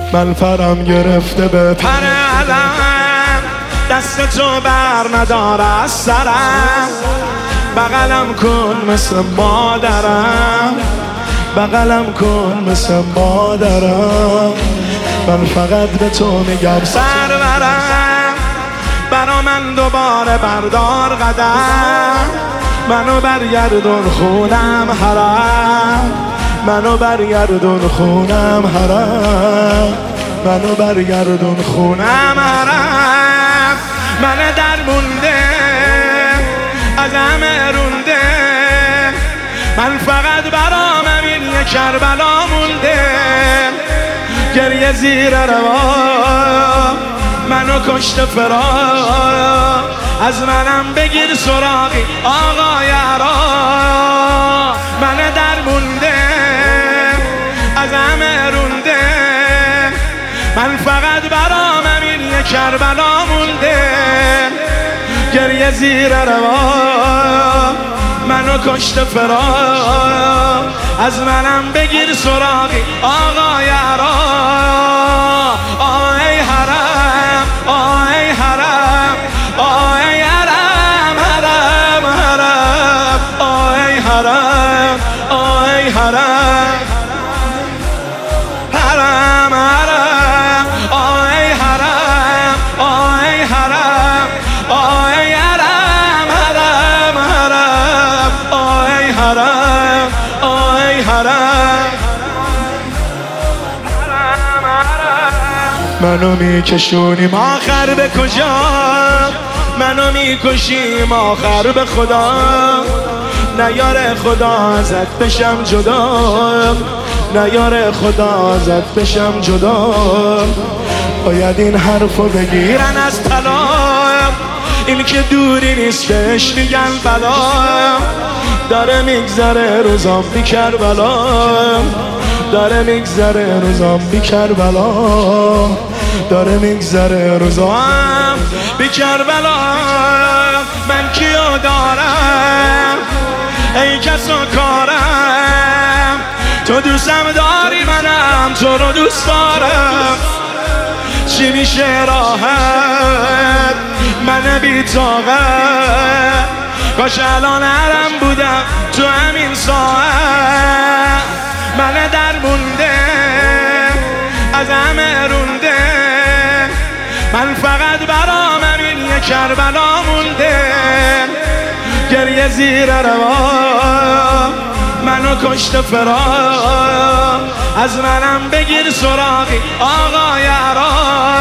من پرم گرفته به پر علم، دست تو بر نداره از سرم، بغلم کن مثل مادرم، بغلم کن مثل مادرم. من فقط به تو میگم سرورم، برا من دوباره بردار قدم، منو برگردون خونم حرم، منو برگردون خونم حرم، منو برگردون خونم حرم. من در مونده از همه رونده، من فقط برام این یک کربلا مونده. گریه زیر روا منو کشت فرار، از منم بگیر سراغی آقای عرا. من در مونده از همه رونده، من فقط برام این یک کربلا مونده. گریه زیر روا منو کشت فرار، از منم بگیر سراغی آقای عرا. آی حرم آی حرم آی حرم حرم حرم آی حرم آی حرم حرم حرم آی حرم آی حرم آی حرم حرم حرم آی حرم آی حرم. منو میکشونیم آخر به کجا، منو میکشیم آخر به خدا. نیاره خدا ازت بشم جدا، نیاره خدا ازت بشم جدا. باید این حرفو بگیرن از طلاق، این که دوری نیستش میگن بلا. داره میگذره روزام بی کربلا، داره میگذره روزام بی کربلا، داره میگذره روزام بی کربلا. من کیو دارم ای کس و کارم، تو دوستم داری منم تو رو دوست دارم. چی میشه راحت من بی طاقت، کاش الان حرم بودم تو همین ساعت. من در مونده از همه رونده، من فقط برام این یک کربلا مونده. گریه زیر روا منو کشت فرار، از منم بگیر سراغی آقای عرا.